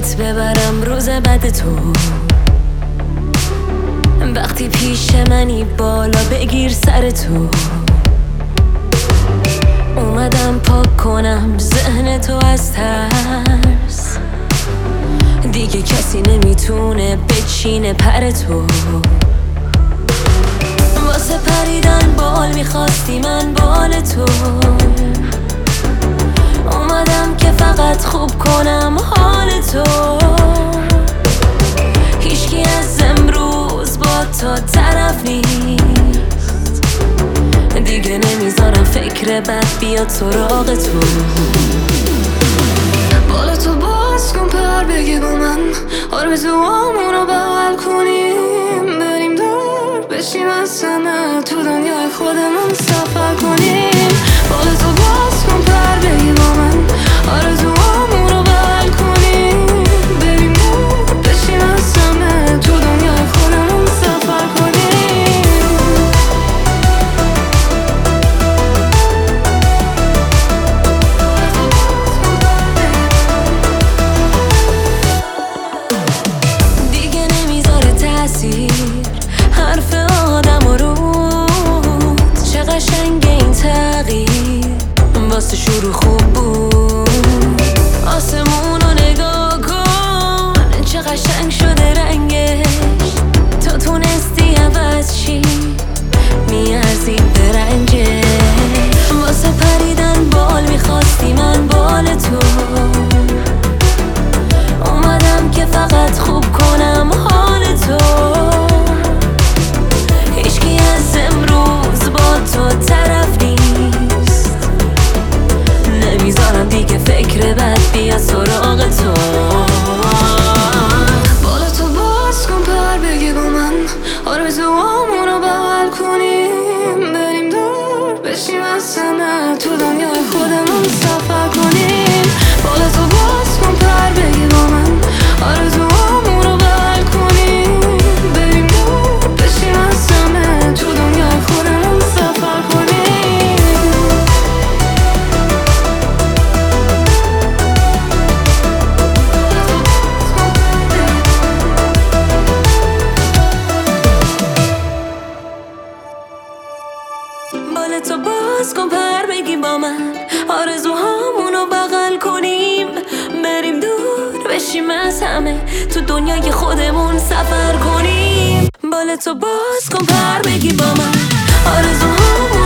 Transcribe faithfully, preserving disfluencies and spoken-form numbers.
پیشت ببرم روز بد تو. وقتی پیش منی بالا بگیر سر تو. اومدم پاک کنم ذهن تو از ترس، دیگه کسی نمیتونه بچینه پر تو. واسه پریدن بال میخواستی من بال تو. اومدم که فقط خوب کنم حال تو. هیچکی از امروز با تو طرف نیست، دیگه نمیذارم فکر بد بیاد سراغ تو. بالا تو باز کن پر بگی با من، آرزوامونو بغل کنیم، بریم دور بشیم از همه، تو دنیای خودمون سفر کنیم. بالا تو باز کن پر بگی با من، آرزوامونو بغل کنیم، بریم دور بشیم از همه، تو دنیای خودمون سفر کنیم. دیگه نمیذاره تأثیر حرف آدم و رود، چه قشنگ این تغییر واسه شروع خوب بود. آسمون رو نگاه کن چه قشنگ شده رنگش، تو تونستی عوض چی میارزی به رنجش. واسه پریدن بال میخواستی من بال تو. اومدم که فقط خوب کنم حال تو. هیچکی از امروز با تو طرف نیست، نمیذارم دیگه فکر بد بیاد سراغ تو. بالا تو باز کن پر بگی با من، آرزوامونو بغل کنیم، بریم دور بشیم از همه، تو دنیای خودمون سفر کنیم. بالا تو باز کن پر بگی با من، آرزوامونو بغل کنیم، بریم دور بشیم از همه، تو دنیای خودمون سفر کنیم. بال تو باز کن پر بگی با من، آرزوهامونو بغل کنیم، بریم دور بشیم از همه، تو دنیای خودمون سفر کنیم. بال تو باز کن پر بگی با من، آرزوهامونو